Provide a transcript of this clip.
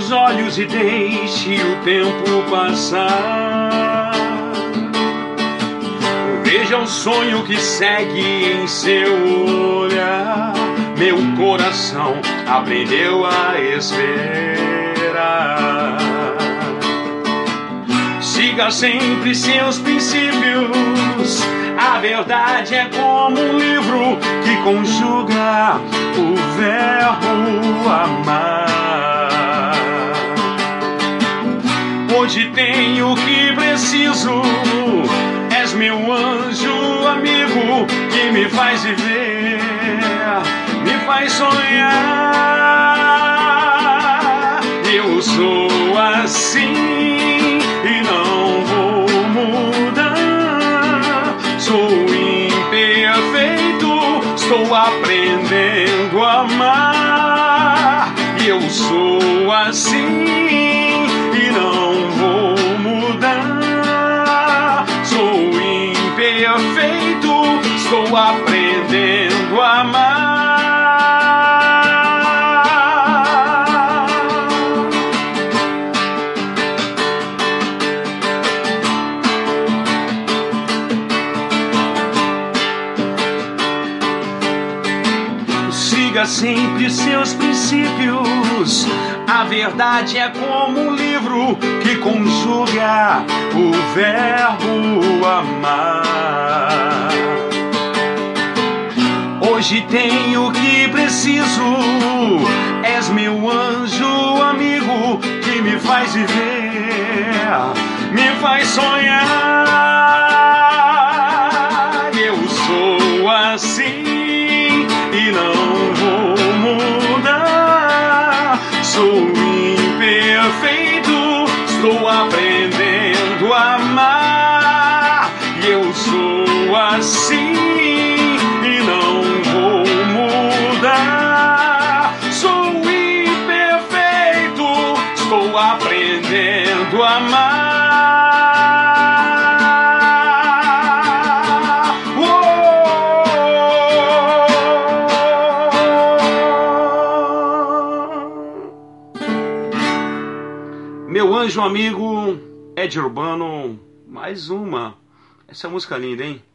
os olhos e deixe o tempo passar. Veja o sonho que segue em seu olhar. Meu coração aprendeu a esperar. Siga sempre seus princípios. A verdade é como um livro que conjuga o verbo amar. Hoje tenho o que preciso. És meu anjo amigo que me faz viver, me faz sonhar. Eu sou assim e não vou mudar. Sou imperfeito, estou aprendendo a amar. Eu sou assim e não vou mudar. Sou imperfeito, estou aprendendo a amar. Siga sempre seus princípios. A verdade é como um livro que conjuga o verbo amar. Hoje tenho o que preciso. És meu anjo amigo que me faz viver, me faz sonhar. Eu sou assim e não vou mudar. Sou imperfeito, estou aprendendo a amar. Eu sou assim e não vou mudar. Sou imperfeito, estou aprendendo a amar. Meu anjo amigo, Ed Urbano, mais uma. Essa música linda, hein?